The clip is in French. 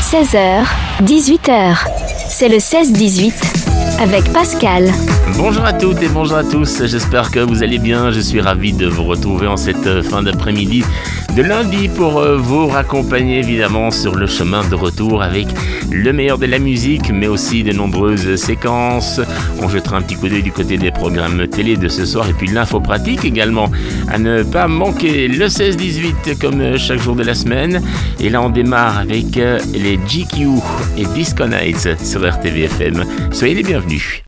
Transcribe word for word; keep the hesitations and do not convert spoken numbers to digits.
seize heures, dix-huit heures. C'est le seize dix-huit avec Pascal. Bonjour à toutes et bonjour à tous, j'espère que vous allez bien. Je suis ravi de vous retrouver en cette fin d'après-midi de lundi pour vous raccompagner évidemment sur le chemin de retour avec le meilleur de la musique, mais aussi de nombreuses séquences. On jettera un petit coup d'œil du côté des programmes télé de ce soir et puis l'info pratique également à ne pas manquer. Le seize dix-huit comme chaque jour de la semaine. Et là on démarre avec les G Q et Disco Nights sur R T V F M. Soyez les bienvenus.